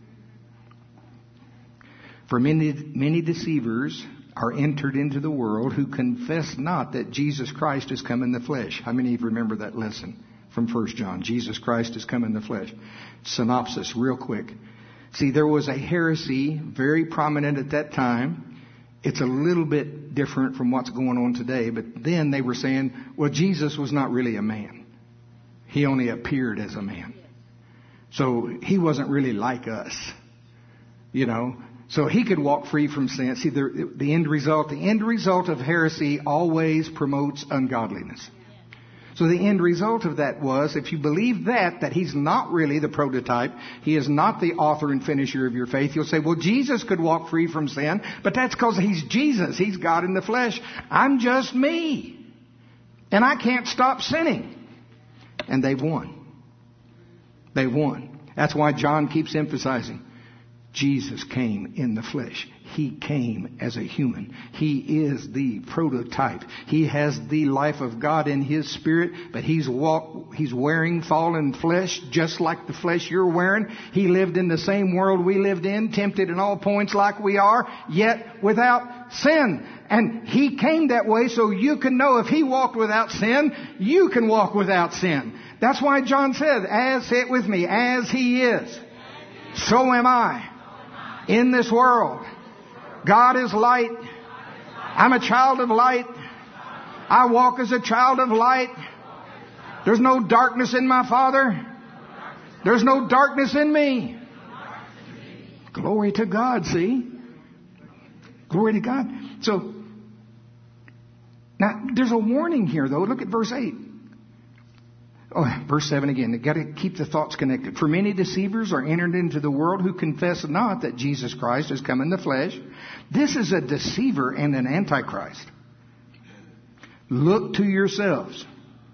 For many deceivers are entered into the world who confess not that Jesus Christ has come in the flesh. How many of you remember that lesson from 1 John? Jesus Christ has come in the flesh. Synopsis, real quick. See, there was a heresy very prominent at that time. It's a little bit different from what's going on today. But then they were saying, well, Jesus was not really a man. He only appeared as a man. So he wasn't really like us. So he could walk free from sin. See, the end result of heresy always promotes ungodliness. So the end result of that was, if you believe that he's not really the prototype, he is not the author and finisher of your faith, you'll say, well, Jesus could walk free from sin, but that's because he's Jesus. He's God in the flesh. I'm just me. And I can't stop sinning. And they've won. They've won. That's why John keeps emphasizing, Jesus came in the flesh. He came as a human. He is the prototype. He has the life of God in his spirit, but he's wearing fallen flesh just like the flesh you're wearing. He lived in the same world we lived in, tempted in all points like we are, yet without sin. And He came that way so you can know if He walked without sin, you can walk without sin. That's why John said, say it with me, as He is, so am I in this world. God is light. I'm a child of light. I walk as a child of light. There's no darkness in my Father. There's no darkness in me. Glory to God, see? Glory to God. So, now, there's a warning here, though. Look at verse 8. Oh, verse 7 again. You've got to keep the thoughts connected. For many deceivers are entered into the world who confess not that Jesus Christ has come in the flesh. This is a deceiver and an antichrist. Look to yourselves,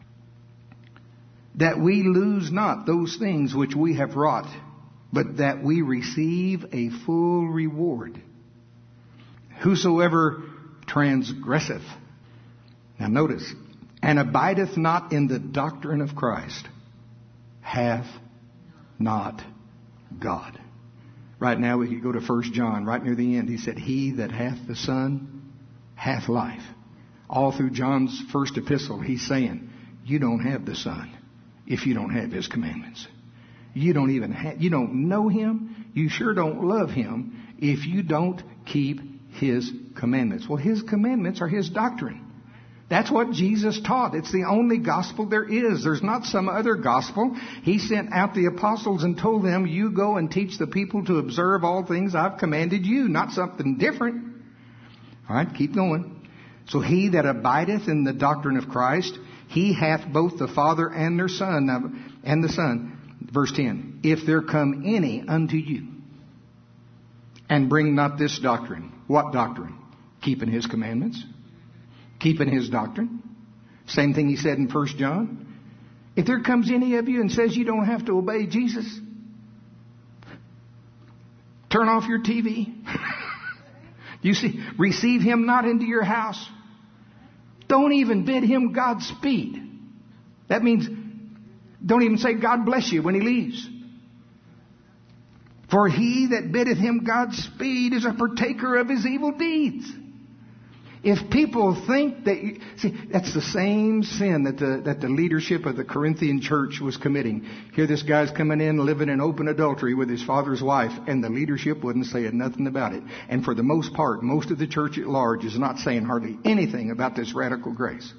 that we lose not those things which we have wrought, but that we receive a full reward. Whosoever transgresseth, now notice, and abideth not in the doctrine of Christ, hath not God. Right now we could go to 1 John, right near the end. He said, he that hath the Son hath life. All through John's first epistle, he's saying, you don't have the Son if you don't have His commandments. You don't know Him. You sure don't love Him if you don't keep His commandments. Well, His commandments are His doctrine. That's what Jesus taught. It's the only gospel there is. There's not some other gospel. He sent out the apostles and told them, you go and teach the people to observe all things I've commanded you, not something different. All right, keep going. So he that abideth in the doctrine of Christ, he hath both the Father and their Son, and the Son. Verse 10, if there come any unto you, and bring not this doctrine. What doctrine? Keeping His commandments. Keeping His doctrine. Same thing He said in 1 John. If there comes any of you and says you don't have to obey Jesus, turn off your TV. You see, receive him not into your house. Don't even bid him Godspeed. That means don't even say God bless you when he leaves. For he that biddeth him Godspeed is a partaker of his evil deeds. If people think that... See, that's the same sin that the leadership of the Corinthian church was committing. Here this guy's coming in, living in open adultery with his father's wife, and the leadership wouldn't say nothing about it. And for the most part, most of the church at large is not saying hardly anything about this radical grace.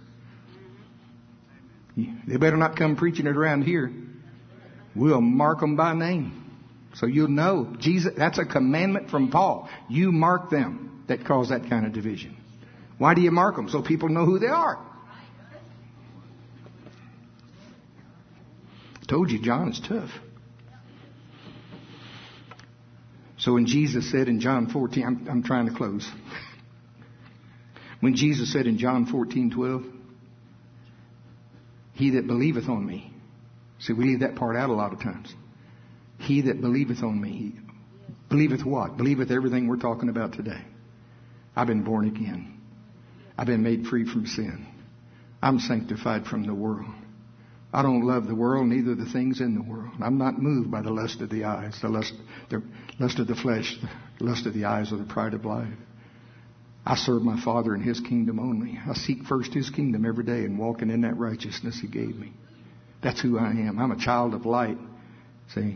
They better not come preaching it around here. We'll mark them by name. So you'll know. Jesus, that's a commandment from Paul. You mark them that cause that kind of division. Why do you mark them? So people know who they are. I told you, John is tough. So when Jesus said in John 14, I'm trying to close. When Jesus said in John 14:12, he that believeth on me. See, we leave that part out a lot of times. He that believeth on me. Believeth what? Believeth everything we're talking about today. I've been born again. I've been made free from sin. I'm sanctified from the world. I don't love the world, neither the things in the world. I'm not moved by the lust of the eyes, the lust of the flesh, the lust of the eyes, or the pride of life. I serve my Father in His kingdom only. I seek first His kingdom every day and walking in that righteousness He gave me. That's who I am. I'm a child of light. See?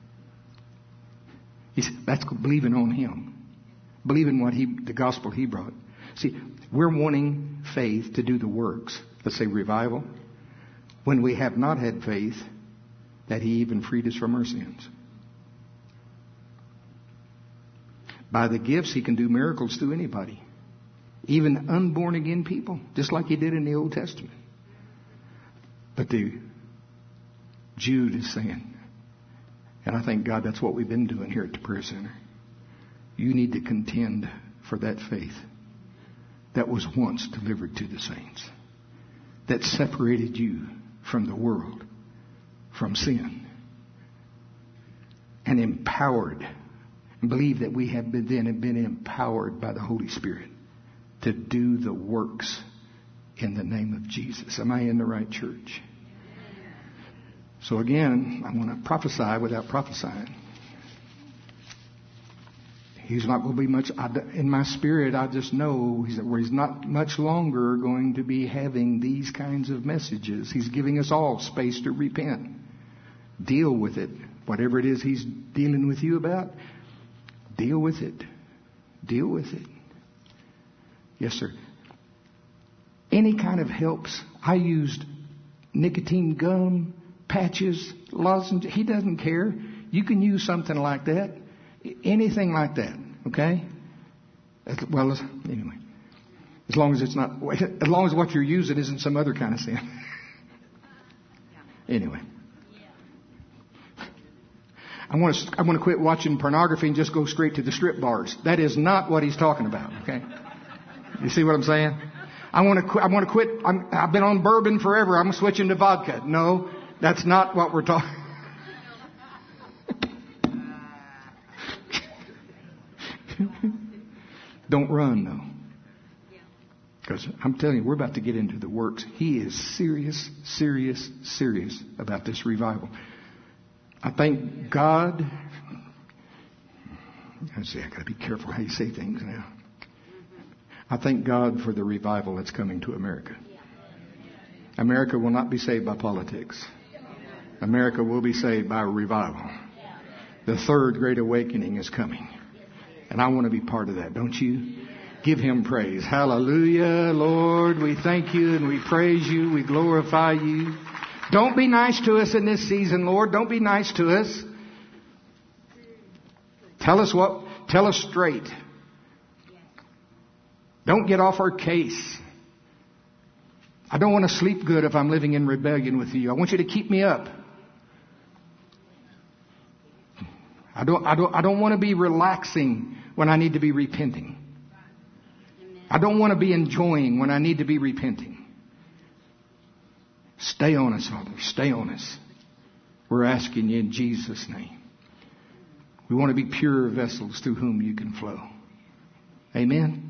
That's believing on Him. Believing what the gospel He brought. See, we're wanting faith to do the works. Let's say revival. When we have not had faith that He even freed us from our sins. By the gifts, He can do miracles through anybody. Even unborn again people. Just like He did in the Old Testament. But Jude is saying, and I thank God that's what we've been doing here at the Prayer Center. You need to contend for that faith that was once delivered to the saints. That separated you from the world, from sin. And empowered. And believe that we have been empowered by the Holy Spirit to do the works in the name of Jesus. Am I in the right church? So again, I want to prophesy without prophesying. He's not going to be much, in my spirit, I just know he's not much longer going to be having these kinds of messages. He's giving us all space to repent. Deal with it. Whatever it is he's dealing with you about, deal with it. Deal with it. Yes, sir. Any kind of helps. I used nicotine gum, patches, lozenges. He doesn't care. You can use something like that. Anything like that. Okay? Well, anyway. As long as what you're using isn't some other kind of sin. Anyway. I want to quit watching pornography and just go straight to the strip bars. That is not what he's talking about. Okay? You see what I'm saying? I want to quit. I've been on bourbon forever. I'm switching to vodka. No, that's not what we're talking. Don't run, though. Because I'm telling you, we're about to get into the works. He is serious about this revival. I thank God. I got to be careful how you say things now. I thank God for the revival that's coming to America. America will not be saved by politics. America will be saved by revival. The third great awakening is coming. And I want to be part of that, don't you? Give him praise. Hallelujah, Lord. We thank you and we praise you. We glorify you. Don't be nice to us in this season, Lord. Don't be nice to us. Tell us straight. Don't get off our case. I don't want to sleep good if I'm living in rebellion with you. I want you to keep me up. I don't want to be relaxing when I need to be repenting. I don't want to be enjoying when I need to be repenting. Stay on us, Father. Stay on us. We're asking you in Jesus' name. We want to be pure vessels through whom you can flow. Amen.